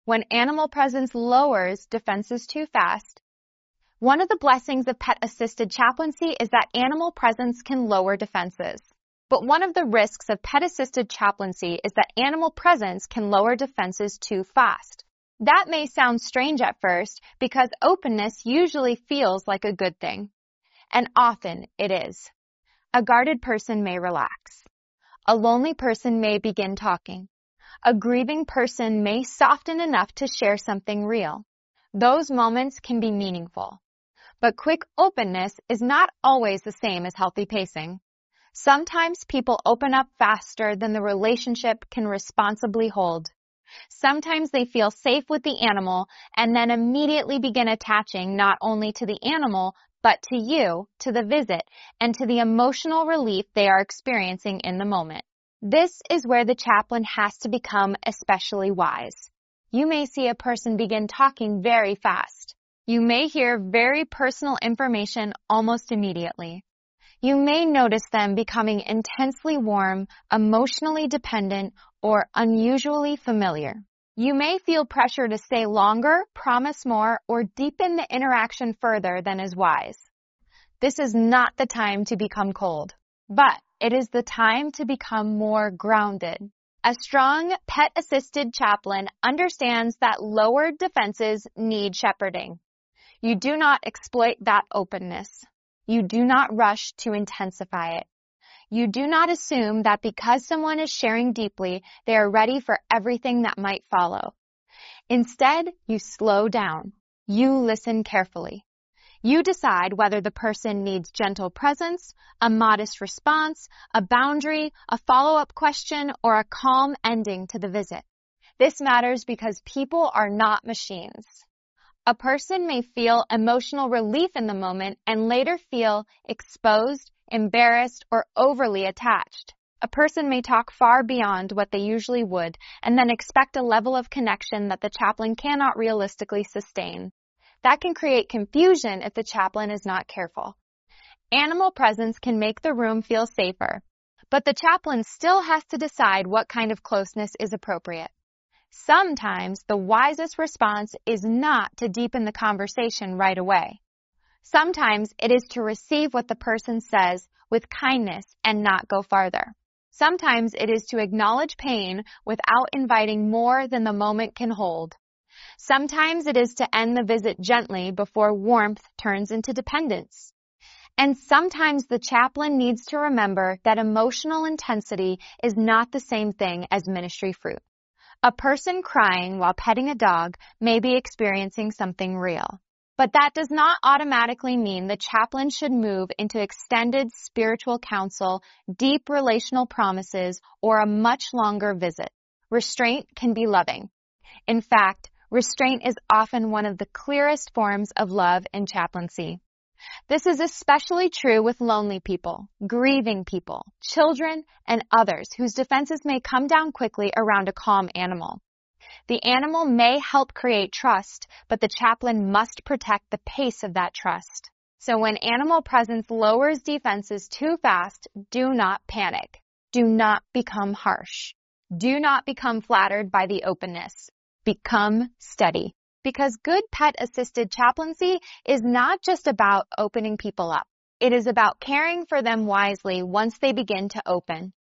when animal presence lowers defenses too fast. One of the blessings of pet-assisted chaplaincy is that animal presence can lower defenses. But one of the risks of pet-assisted chaplaincy is that animal presence can lower defenses too fast. That may sound strange at first because openness usually feels like a good thing. And often it is. A guarded person may relax. A lonely person may begin talking. A grieving person may soften enough to share something real. Those moments can be meaningful. But quick openness is not always the same as healthy pacing. Sometimes people open up faster than the relationship can responsibly hold. Sometimes they feel safe with the animal and then immediately begin attaching not only to the animal, but to you, to the visit, and to the emotional relief they are experiencing in the moment. This is where the chaplain has to become especially wise. You may see a person begin talking very fast. You may hear very personal information almost immediately. You may notice them becoming intensely warm, emotionally dependent, or unusually familiar. You may feel pressure to stay longer, promise more, or deepen the interaction further than is wise. This is not the time to become cold, but it is the time to become more grounded. A strong pet-assisted chaplain understands that lowered defenses need shepherding. You do not exploit that openness. You do not rush to intensify it. You do not assume that because someone is sharing deeply, they are ready for everything that might follow. Instead, you slow down. You listen carefully. You decide whether the person needs gentle presence, a modest response, a boundary, a follow-up question, or a calm ending to the visit. This matters because people are not machines. A person may feel emotional relief in the moment and later feel exposed, embarrassed, or overly attached. A person may talk far beyond what they usually would and then expect a level of connection that the chaplain cannot realistically sustain. That can create confusion if the chaplain is not careful. Animal presence can make the room feel safer, but the chaplain still has to decide what kind of closeness is appropriate. Sometimes the wisest response is not to deepen the conversation right away. Sometimes it is to receive what the person says with kindness and not go farther. Sometimes it is to acknowledge pain without inviting more than the moment can hold. Sometimes it is to end the visit gently before warmth turns into dependence. And sometimes the chaplain needs to remember that emotional intensity is not the same thing as ministry fruit. A person crying while petting a dog may be experiencing something real. But that does not automatically mean the chaplain should move into extended spiritual counsel, deep relational promises, or a much longer visit. Restraint can be loving. In fact, restraint is often one of the clearest forms of love in chaplaincy. This is especially true with lonely people, grieving people, children, and others whose defenses may come down quickly around a calm animal. The animal may help create trust, but the chaplain must protect the pace of that trust. So when animal presence lowers defenses too fast, do not panic. Do not become harsh. Do not become flattered by the openness. Become steady. Because good pet-assisted chaplaincy is not just about opening people up. It is about caring for them wisely once they begin to open.